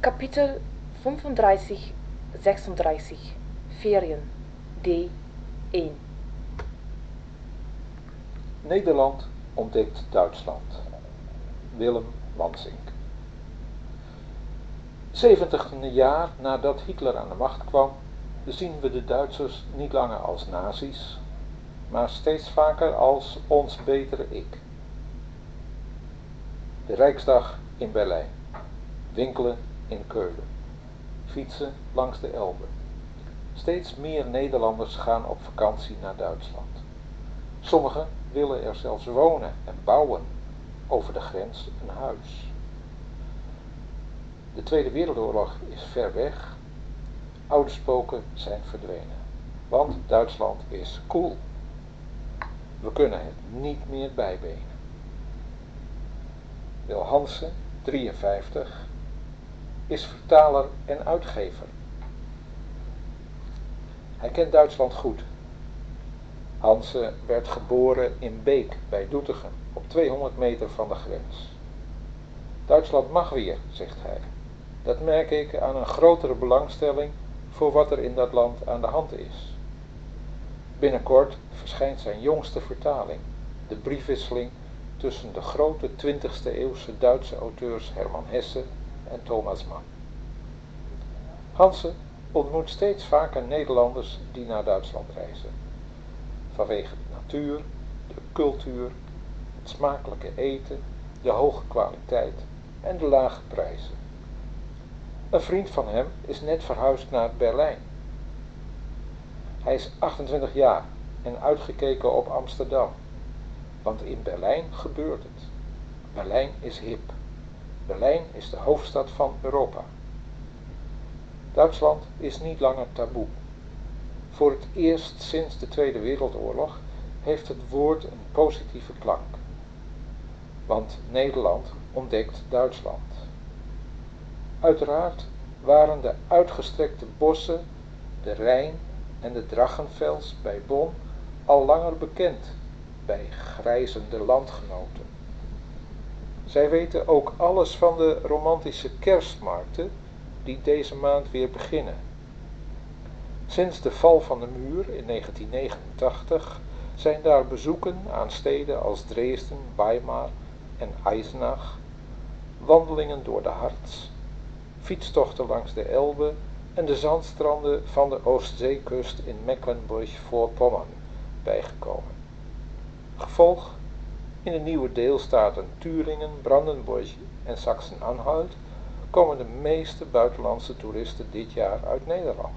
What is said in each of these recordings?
Kapitel 35, 36 Ferien D1. Nederland ontdekt Duitsland. Willem Wansink. 70e jaar nadat Hitler aan de macht kwam, zien we de Duitsers niet langer als nazi's, maar steeds vaker als ons betere ik. De Rijksdag in Berlijn, winkelen in Keulen, fietsen langs de Elbe. Steeds meer Nederlanders gaan op vakantie naar Duitsland. Sommigen willen er zelfs wonen en bouwen over de grens een huis. De Tweede Wereldoorlog is ver weg. Oude spoken zijn verdwenen. Want Duitsland is cool. We kunnen het niet meer bijbenen. Wil Hansen, 53, is vertaler en uitgever. Hij kent Duitsland goed. Hansen werd geboren in Beek bij Doetinchem, op 200 meter van de grens. Duitsland mag weer, zegt hij. Dat merk ik aan een grotere belangstelling voor wat er in dat land aan de hand is. Binnenkort verschijnt zijn jongste vertaling, de briefwisseling tussen de grote 20e eeuwse Duitse auteurs Hermann Hesse en Thomas Mann. Hansen ontmoet steeds vaker Nederlanders die naar Duitsland reizen. Vanwege de natuur, de cultuur, het smakelijke eten, de hoge kwaliteit en de lage prijzen. Een vriend van hem is net verhuisd naar Berlijn. Hij is 28 jaar en uitgekeken op Amsterdam. Want in Berlijn gebeurt het. Berlijn is hip. Berlijn is de hoofdstad van Europa. Duitsland is niet langer taboe. Voor het eerst sinds de Tweede Wereldoorlog heeft het woord een positieve klank. Want Nederland ontdekt Duitsland. Uiteraard waren de uitgestrekte bossen, de Rijn en de Drachenfels bij Bonn al langer bekend bij grijzende landgenoten. Zij weten ook alles van de romantische kerstmarkten die deze maand weer beginnen. Sinds de val van de muur in 1989 zijn daar bezoeken aan steden als Dresden, Weimar en Eisenach, wandelingen door de Harz, fietstochten langs de Elbe en de zandstranden van de Oostzeekust in Mecklenburg-Vorpommern bijgekomen. Gevolg: in de nieuwe deelstaten Thüringen, Brandenburg en Sachsen-Anhalt komen de meeste buitenlandse toeristen dit jaar uit Nederland.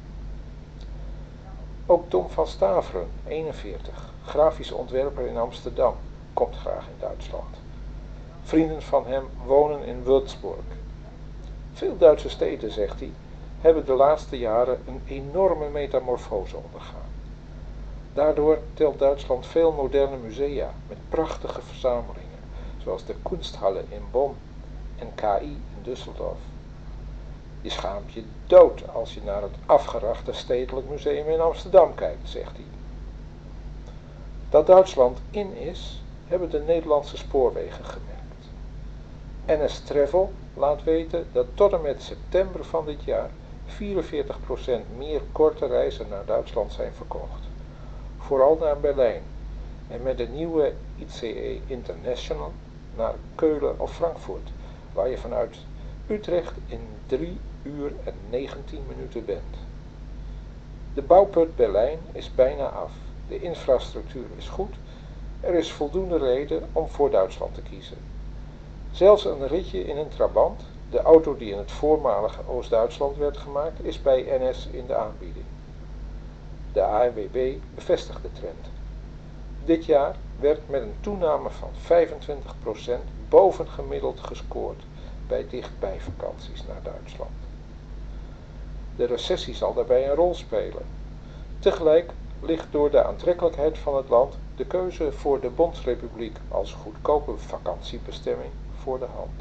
Ook Tom van Staveren, 41, grafisch ontwerper in Amsterdam, komt graag in Duitsland. Vrienden van hem wonen in Würzburg. Veel Duitse steden, zegt hij, hebben de laatste jaren een enorme metamorfose ondergaan. Daardoor telt Duitsland veel moderne musea met prachtige verzamelingen, zoals de Kunsthalle in Bonn en KI in Düsseldorf. Je schaamt je dood als je naar het afgerachte Stedelijk Museum in Amsterdam kijkt, zegt hij. Dat Duitsland in is, hebben de Nederlandse spoorwegen gemerkt. NS Travel laat weten dat tot en met september van dit jaar 44% meer korte reizen naar Duitsland zijn verkocht. Vooral naar Berlijn en met de nieuwe ICE International naar Keulen of Frankfurt, waar je vanuit Utrecht in 3 uur en 19 minuten bent. De bouwput Berlijn is bijna af, de infrastructuur is goed, er is voldoende reden om voor Duitsland te kiezen. Zelfs een ritje in een Trabant, de auto die in het voormalige Oost-Duitsland werd gemaakt, is bij NS in de aanbieding. De ANWB bevestigt de trend. Dit jaar werd met een toename van 25% bovengemiddeld gescoord bij dichtbijvakanties naar Duitsland. De recessie zal daarbij een rol spelen. Tegelijk ligt door de aantrekkelijkheid van het land de keuze voor de Bondsrepubliek als goedkope vakantiebestemming voor de hand.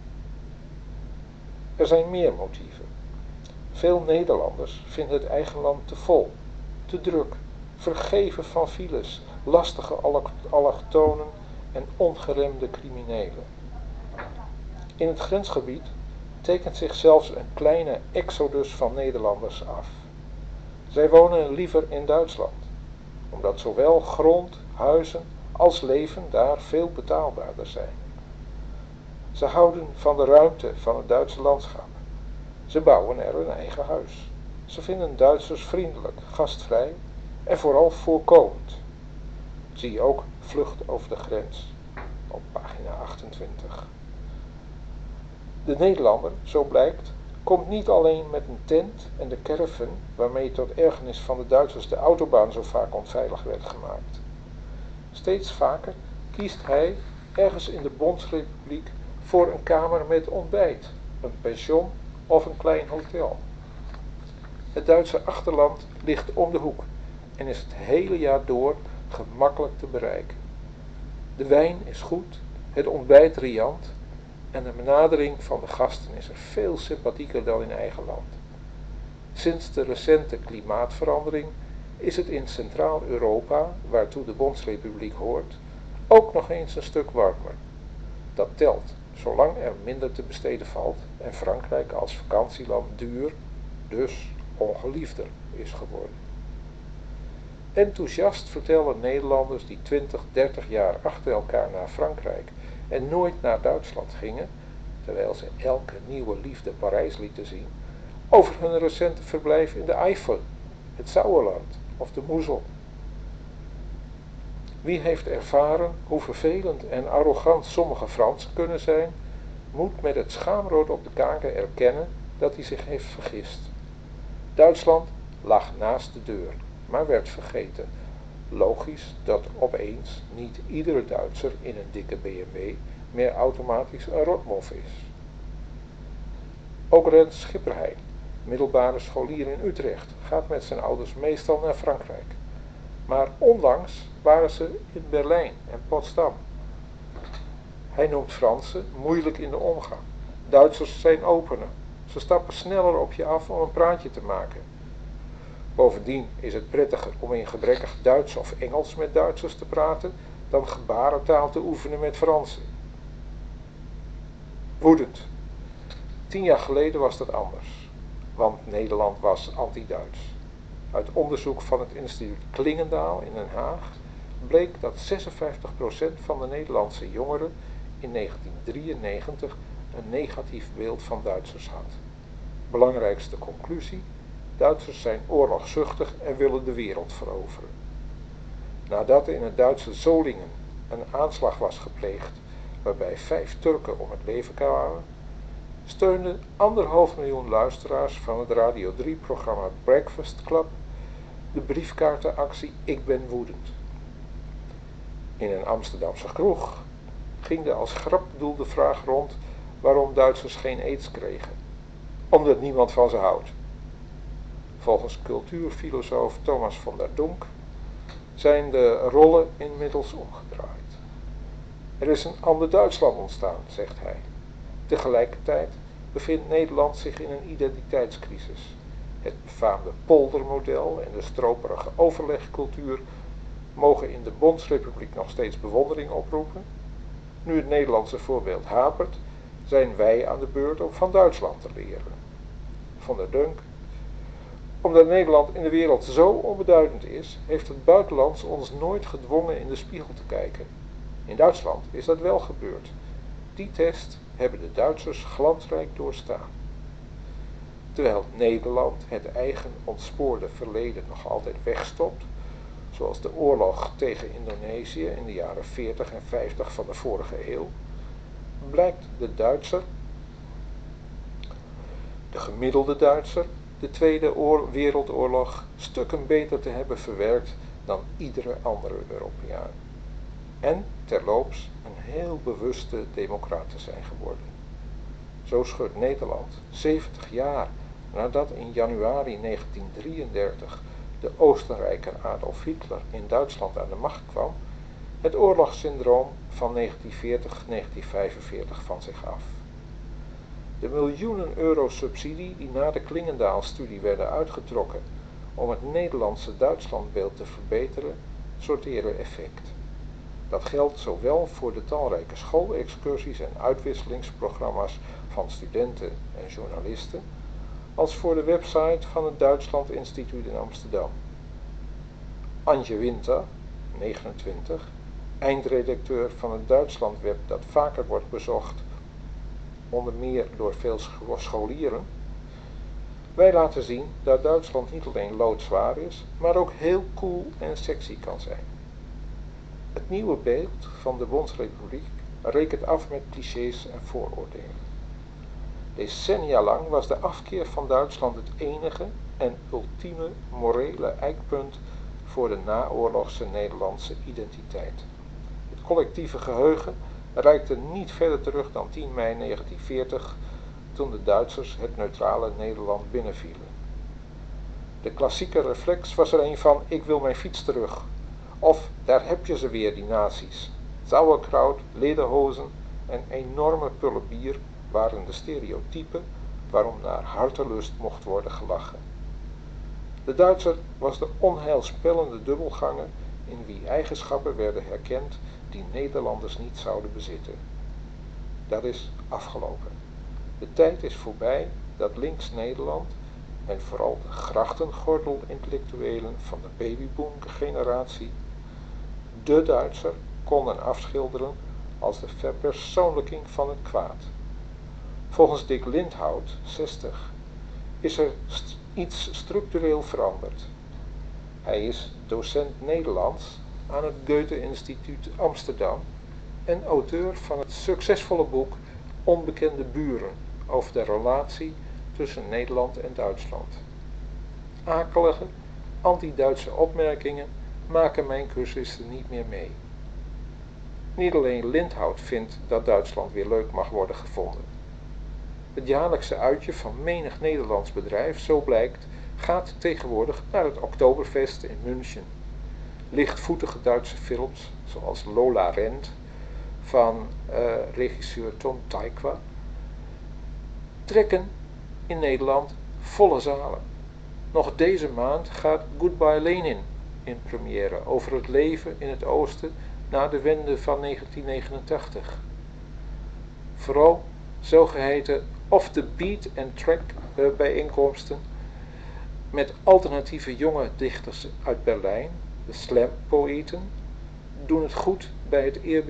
Er zijn meer motieven. Veel Nederlanders vinden het eigen land te vol, te druk, vergeven van files, lastige allochtonen en ongeremde criminelen. In het grensgebied tekent zich zelfs een kleine exodus van Nederlanders af. Zij wonen liever in Duitsland, omdat zowel grond, huizen als leven daar veel betaalbaarder zijn. Ze houden van de ruimte van het Duitse landschap. Ze bouwen er een eigen huis. Ze vinden Duitsers vriendelijk, gastvrij en vooral voorkomend. Zie ook Vlucht over de grens op pagina 28. De Nederlander, zo blijkt, komt niet alleen met een tent en de caravan waarmee tot ergernis van de Duitsers de autobaan zo vaak onveilig werd gemaakt. Steeds vaker kiest hij ergens in de Bondsrepubliek voor een kamer met ontbijt, een pension of een klein hotel. Het Duitse achterland ligt om de hoek en is het hele jaar door gemakkelijk te bereiken. De wijn is goed, het ontbijt riant en de benadering van de gasten is er veel sympathieker dan in eigen land. Sinds de recente klimaatverandering is het in Centraal-Europa, waartoe de Bondsrepubliek hoort, ook nog eens een stuk warmer. Dat telt, zolang er minder te besteden valt en Frankrijk als vakantieland duur, dus ongeliefder is geworden. Enthousiast vertellen Nederlanders die 20, 30 jaar achter elkaar naar Frankrijk en nooit naar Duitsland gingen, terwijl ze elke nieuwe liefde Parijs lieten zien, over hun recente verblijf in de Eifel, het Sauerland of de Moezel. Wie heeft ervaren hoe vervelend en arrogant sommige Fransen kunnen zijn, moet met het schaamrood op de kaken erkennen dat hij zich heeft vergist. Duitsland lag naast de deur, maar werd vergeten. Logisch dat opeens niet iedere Duitser in een dikke BMW meer automatisch een rotmof is. Ook Rens Schipperheijn, middelbare scholier in Utrecht, gaat met zijn ouders meestal naar Frankrijk. Maar onlangs waren ze in Berlijn en Potsdam. Hij noemt Fransen moeilijk in de omgang. Duitsers zijn opener. Ze stappen sneller op je af om een praatje te maken. Bovendien is het prettiger om in gebrekkig Duits of Engels met Duitsers te praten dan gebarentaal te oefenen met Fransen. Woedend. 10 jaar geleden was dat anders, want Nederland was anti-Duits. Uit onderzoek van het instituut Klingendaal in Den Haag bleek dat 56% van de Nederlandse jongeren in 1993 een negatief beeld van Duitsers had. Belangrijkste conclusie: Duitsers zijn oorlogzuchtig en willen de wereld veroveren. Nadat in het Duitse Solingen een aanslag was gepleegd waarbij 5 Turken om het leven kwamen, steunden 1,5 miljoen luisteraars van het Radio 3-programma Breakfast Club de briefkaartenactie Ik ben woedend. In een Amsterdamse kroeg ging de als grap bedoelde vraag rond waarom Duitsers geen aids kregen. Omdat niemand van ze houdt. Volgens cultuurfilosoof Thomas van der Donk zijn de rollen inmiddels omgedraaid. Er is een ander Duitsland ontstaan, zegt hij. Tegelijkertijd bevindt Nederland zich in een identiteitscrisis. Het befaamde poldermodel en de stroperige overlegcultuur mogen in de Bondsrepubliek nog steeds bewondering oproepen. Nu het Nederlandse voorbeeld hapert, zijn wij aan de beurt om van Duitsland te leren. Van der Dunk. Omdat Nederland in de wereld zo onbeduidend is, heeft het buitenland ons nooit gedwongen in de spiegel te kijken. In Duitsland is dat wel gebeurd. Die test hebben de Duitsers glansrijk doorstaan. Terwijl Nederland het eigen ontspoorde verleden nog altijd wegstopt, zoals de oorlog tegen Indonesië in de jaren 40 en 50 van de vorige eeuw, blijkt de Duitser, de gemiddelde Duitser, de Tweede Wereldoorlog stukken beter te hebben verwerkt dan iedere andere Europeaan. En terloops een heel bewuste democraat te zijn geworden. Zo schudt Nederland 70 jaar nadat in januari 1933 de Oostenrijker Adolf Hitler in Duitsland aan de macht kwam, het oorlogssyndroom van 1940-1945 van zich af. De miljoenen euro subsidie die na de Klingendaal-studie werden uitgetrokken om het Nederlandse Duitslandbeeld te verbeteren, sorteren effect. Dat geldt zowel voor de talrijke schoolexcursies en uitwisselingsprogramma's van studenten en journalisten, als voor de website van het Duitsland Instituut in Amsterdam. Anje Winter, 29, eindredacteur van het Duitslandweb dat vaker wordt bezocht, onder meer door veel scholieren. Wij laten zien dat Duitsland niet alleen loodzwaar is, maar ook heel cool en sexy kan zijn. Het nieuwe beeld van de Bondsrepubliek rekent af met clichés en vooroordelen. Decennia lang was de afkeer van Duitsland het enige en ultieme morele eikpunt voor de naoorlogse Nederlandse identiteit. Het collectieve geheugen reikte niet verder terug dan 10 mei 1940, toen de Duitsers het neutrale Nederland binnenvielen. De klassieke reflex was er een van: ik wil mijn fiets terug. Of daar heb je ze weer, die nazi's. Sauerkraut, lederhozen en enorme pullen bier waren de stereotypen waarom naar hartelust mocht worden gelachen. De Duitser was de onheilspellende dubbelganger in wie eigenschappen werden herkend die Nederlanders niet zouden bezitten. Dat is afgelopen. De tijd is voorbij dat links Nederland en vooral de grachtengordel-intellectuelen van de babyboom-generatie de Duitser konden afschilderen als de verpersoonlijking van het kwaad. Volgens Dick Lindhout, 60, is er iets structureel veranderd. Hij is docent Nederlands aan het Goethe-instituut Amsterdam en auteur van het succesvolle boek Onbekende buren over de relatie tussen Nederland en Duitsland. Akelige, anti-Duitse opmerkingen maken mijn cursisten niet meer mee. Niet alleen Lindhout vindt dat Duitsland weer leuk mag worden gevonden. Het jaarlijkse uitje van menig Nederlands bedrijf, zo blijkt, gaat tegenwoordig naar het Oktoberfest in München. Lichtvoetige Duitse films, zoals Lola Rent van regisseur Tom Tykwer, trekken in Nederland volle zalen. Nog deze maand gaat Goodbye Lenin in première over het leven in het oosten na de wende van 1989. Vooral zogeheten off-the-beat and track bijeenkomsten met alternatieve jonge dichters uit Berlijn, de slam-poëten, doen het goed bij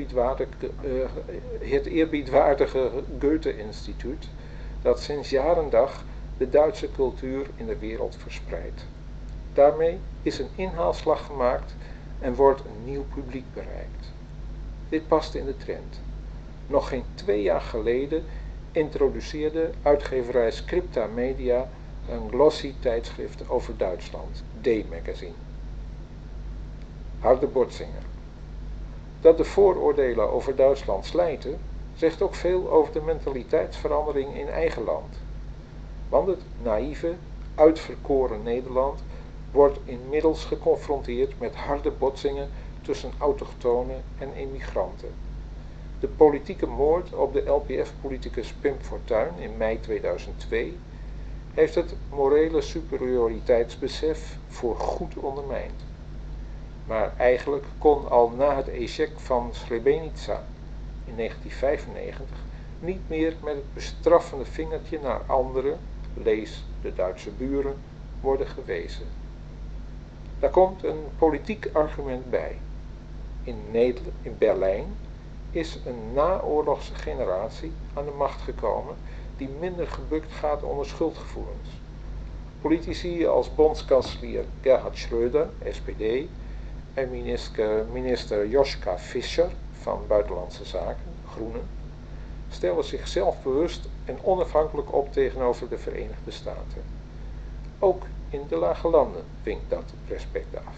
het eerbiedwaardige Goethe-instituut dat sinds jaar en dag de Duitse cultuur in de wereld verspreidt. Daarmee is een inhaalslag gemaakt en wordt een nieuw publiek bereikt. Dit past in de trend. Nog geen 2 jaar geleden introduceerde uitgeverij Scripta Media een glossy tijdschrift over Duitsland, D-magazine. Harde botsingen. Dat de vooroordelen over Duitsland slijten, zegt ook veel over de mentaliteitsverandering in eigen land. Want het naïeve, uitverkoren Nederland wordt inmiddels geconfronteerd met harde botsingen tussen autochtonen en immigranten. De politieke moord op de LPF-politicus Pim Fortuyn in mei 2002 heeft het morele superioriteitsbesef voor goed ondermijnd. Maar eigenlijk kon al na het échec van Srebrenica in 1995 niet meer met het bestraffende vingertje naar anderen, lees de Duitse buren, worden gewezen. Daar komt een politiek argument bij. In Berlijn is een naoorlogse generatie aan de macht gekomen die minder gebukt gaat onder schuldgevoelens. Politici als bondskanselier Gerhard Schröder, SPD, en minister Joschka Fischer van Buitenlandse Zaken, Groenen, stellen zich zelfbewust en onafhankelijk op tegenover de Verenigde Staten. Ook in de lage landen dwingt dat respect af.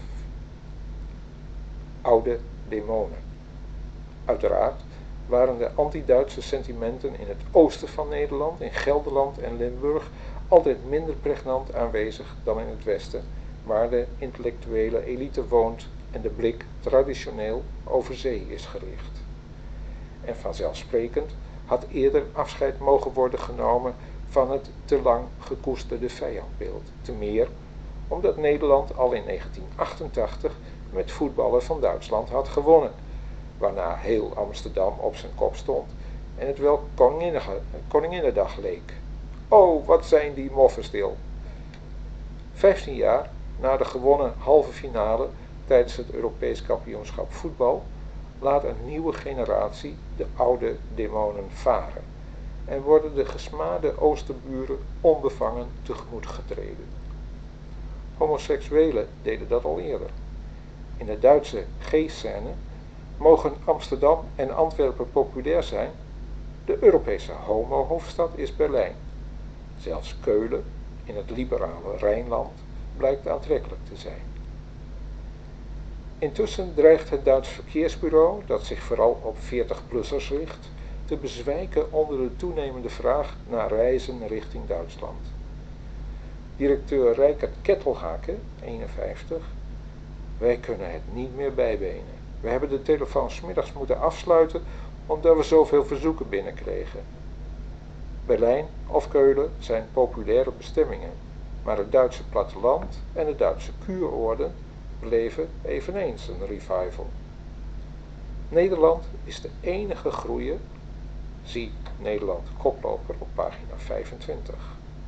Oude demonen. Uiteraard waren de anti-Duitse sentimenten in het oosten van Nederland, in Gelderland en Limburg, altijd minder pregnant aanwezig dan in het westen, waar de intellectuele elite woont en de blik traditioneel over zee is gericht. En vanzelfsprekend had eerder afscheid mogen worden genomen van het te lang gekoesterde vijandbeeld. Te meer omdat Nederland al in 1988 met voetballen van Duitsland had gewonnen. waarna heel Amsterdam op zijn kop stond en het wel Koninginnedag leek. Oh, wat zijn die moffen stil! 15 jaar na de gewonnen halve finale tijdens het Europees kampioenschap voetbal laat een nieuwe generatie de oude demonen varen en worden de gesmade Oosterburen onbevangen tegemoet getreden. Homoseksuelen deden dat al eerder. In de Duitse G-scène mogen Amsterdam en Antwerpen populair zijn. De Europese homo-hoofdstad is Berlijn. Zelfs Keulen, in het liberale Rijnland, blijkt aantrekkelijk te zijn. Intussen dreigt het Duits Verkeersbureau, dat zich vooral op 40-plussers richt, te bezwijken onder de toenemende vraag naar reizen richting Duitsland. Directeur Rijkert Kettelhake, 51, wij kunnen het niet meer bijbenen. We hebben de telefoon 's middags moeten afsluiten omdat we zoveel verzoeken binnenkregen. Berlijn of Keulen zijn populaire bestemmingen, maar het Duitse platteland en de Duitse kuuroorden beleven eveneens een revival. Nederland is de enige groeier, zie Nederland koploper op pagina 25.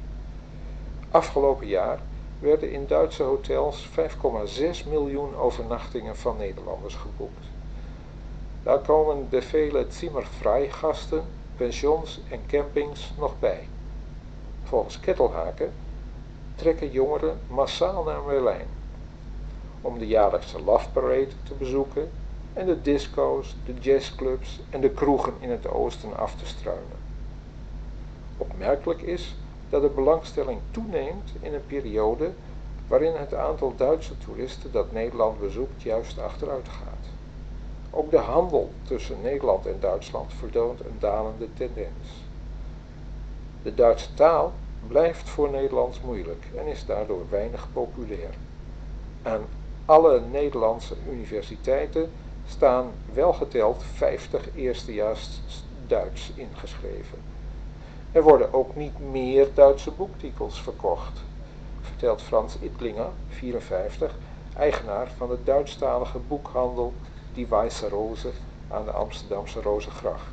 Afgelopen jaar werden in Duitse hotels 5,6 miljoen overnachtingen van Nederlanders geboekt. Daar komen de vele Zimmerfrei-gasten, pensions en campings nog bij. Volgens Kettelhake trekken jongeren massaal naar Berlijn om de jaarlijkse Love Parade te bezoeken en de disco's, de jazzclubs en de kroegen in het oosten af te struinen. Opmerkelijk is dat de belangstelling toeneemt in een periode waarin het aantal Duitse toeristen dat Nederland bezoekt juist achteruit gaat. Ook de handel tussen Nederland en Duitsland vertoont een dalende tendens. De Duitse taal blijft voor Nederlands moeilijk en is daardoor weinig populair. Aan alle Nederlandse universiteiten staan welgeteld 50 eerstejaars Duits ingeschreven. Er worden ook niet meer Duitse boektitels verkocht, vertelt Frans Ittlinger, 54, eigenaar van de Duitsstalige boekhandel Die Weiße Rose aan de Amsterdamse Rozengracht.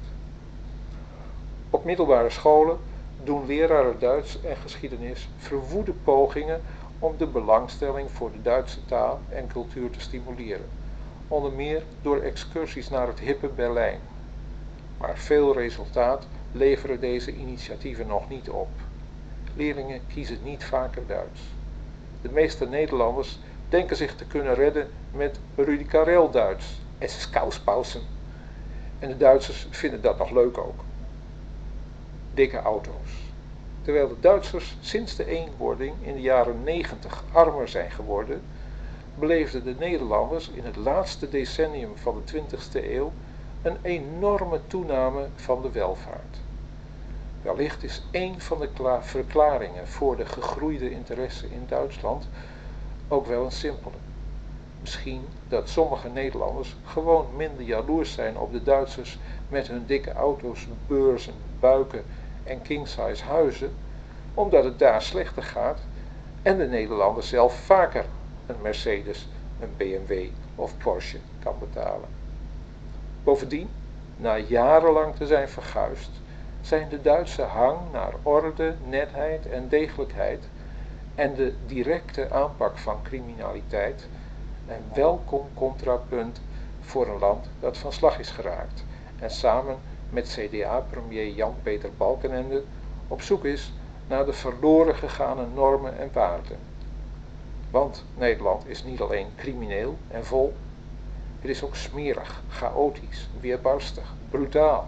Op middelbare scholen doen leraren Duits en geschiedenis verwoede pogingen om de belangstelling voor de Duitse taal en cultuur te stimuleren, onder meer door excursies naar het hippe Berlijn. Maar veel resultaat leveren deze initiatieven nog niet op. Leerlingen kiezen niet vaker Duits. De meeste Nederlanders denken zich te kunnen redden met Rudi Carrel Duits, es ist Kauspausen. En de Duitsers vinden dat nog leuk ook. Dikke auto's. Terwijl de Duitsers sinds de eenwording in de jaren 90 armer zijn geworden, beleefden de Nederlanders in het laatste decennium van de 20e eeuw een enorme toename van de welvaart. Wellicht is één van de verklaringen voor de gegroeide interesse in Duitsland ook wel een simpele. Misschien dat sommige Nederlanders gewoon minder jaloers zijn op de Duitsers met hun dikke auto's, beurzen, buiken en king-size huizen, omdat het daar slechter gaat en de Nederlander zelf vaker een Mercedes, een BMW of Porsche kan betalen. Bovendien, na jarenlang te zijn verguisd, zijn de Duitse hang naar orde, netheid en degelijkheid en de directe aanpak van criminaliteit een welkom contrapunt voor een land dat van slag is geraakt en samen met CDA-premier Jan-Peter Balkenende op zoek is naar de verloren gegane normen en waarden. Want Nederland is niet alleen crimineel en vol, het is ook smerig, chaotisch, weerbarstig, brutaal.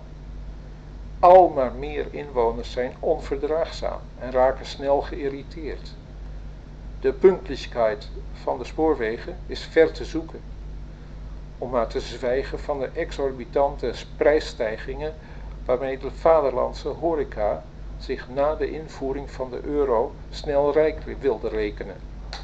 Al maar meer inwoners zijn onverdraagzaam en raken snel geïrriteerd. De punktlichkeit van de spoorwegen is ver te zoeken, om maar te zwijgen van de exorbitante prijsstijgingen waarmee de vaderlandse horeca zich na de invoering van de euro snel rijk wilde rekenen.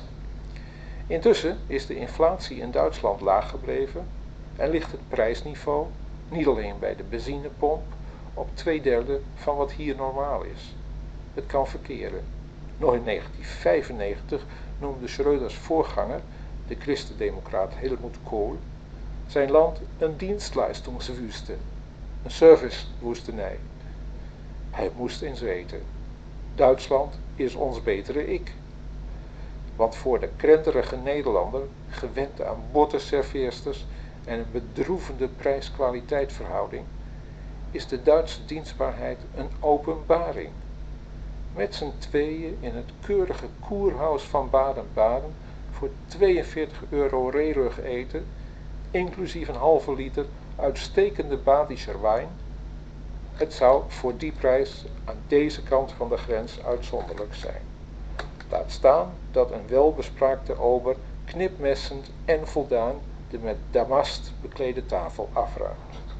Intussen is de inflatie in Duitsland laag gebleven en ligt het prijsniveau, niet alleen bij de benzinepomp, op 2/3 van wat hier normaal is. Het kan verkeren. Nog in 1995 noemde Schröders voorganger, de christendemocraat Helmut Kohl, Zijn land een Dienstleistungswüste, een servicewoestenij. Hij moest eens weten. Duitsland is ons betere ik. Want voor de krenterige Nederlander, gewend aan botte serveersters en een bedroevende prijs-kwaliteit verhouding, is de Duitse dienstbaarheid een openbaring. Met z'n tweeën in het keurige Kurhaus van Baden-Baden voor 42 euro rehrig eten, inclusief een halve liter uitstekende Badischer wijn. Het zou voor die prijs aan deze kant van de grens uitzonderlijk zijn. Laat staan dat een welbespraakte ober knipmessend en voldaan de met damast beklede tafel afruimt.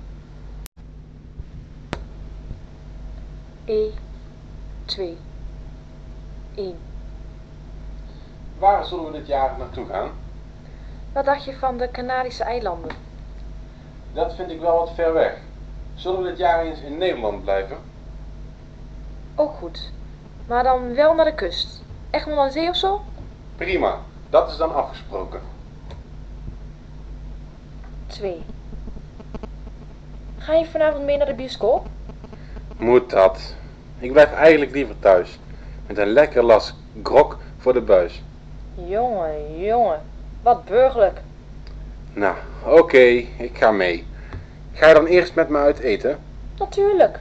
E 2 1. Waar zullen we dit jaar naartoe gaan? Wat dacht je van de Canarische eilanden? Dat vind ik wel wat ver weg. Zullen we dit jaar eens in Nederland blijven? Ook goed. Maar dan wel naar de kust. Egmond aan Zee of zo? Prima, dat is dan afgesproken. 2. Ga je vanavond mee naar de bioscoop? Moet dat. Ik blijf eigenlijk liever thuis. Met een lekker las grog voor de buis. Jongen, jongen. Wat burgerlijk. Nou, oké, ik ga mee. Ga je dan eerst met me uit eten? Natuurlijk.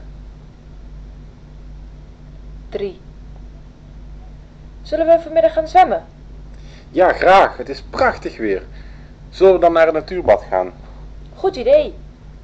3. Zullen we vanmiddag gaan zwemmen? Ja, graag. Het is prachtig weer. Zullen we dan naar het natuurbad gaan? Goed idee.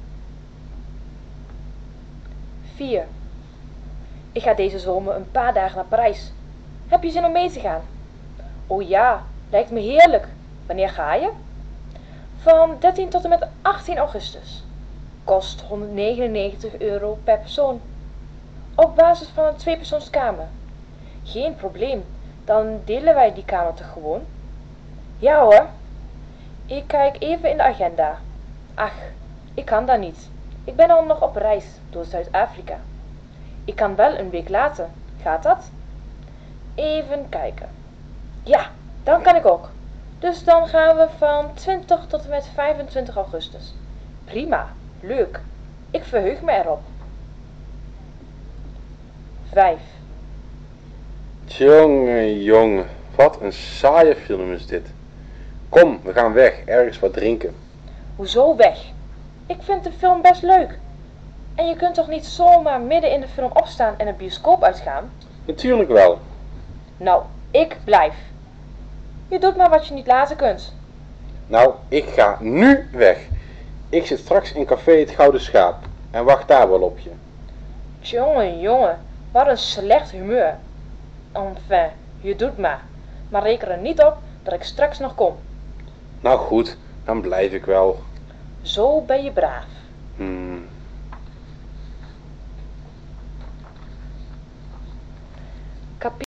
4. Ik ga deze zomer een paar dagen naar Parijs. Heb je zin om mee te gaan? Oh ja, lijkt me heerlijk. Wanneer ga je? Van 13 tot en met 18 augustus. Kost 199 euro per persoon. Op basis van een tweepersoonskamer. Geen probleem, dan delen wij die kamer toch gewoon? Ja hoor. Ik kijk even in de agenda. Ach, ik kan dat niet. Ik ben al nog op reis door Zuid-Afrika. Ik kan wel een week later. Gaat dat? Even kijken. Ja, dan kan ik ook. Dus dan gaan we van 20 tot en met 25 augustus. Prima, leuk. Ik verheug me erop. 5. Jongen, jongen. Wat een saaie film is dit. Kom, we gaan weg. Ergens wat drinken. Hoezo weg? Ik vind de film best leuk. En je kunt toch niet zomaar midden in de film opstaan en een bioscoop uitgaan? Natuurlijk wel. Nou, ik blijf. Je doet maar wat je niet laten kunt. Nou, ik ga nu weg. Ik zit straks in café Het Gouden Schaap en wacht daar wel op je. Jongen, jongen, wat een slecht humeur. Enfin, je doet maar reken er niet op dat ik straks nog kom. Nou goed, dan blijf ik wel. Zo ben je braaf.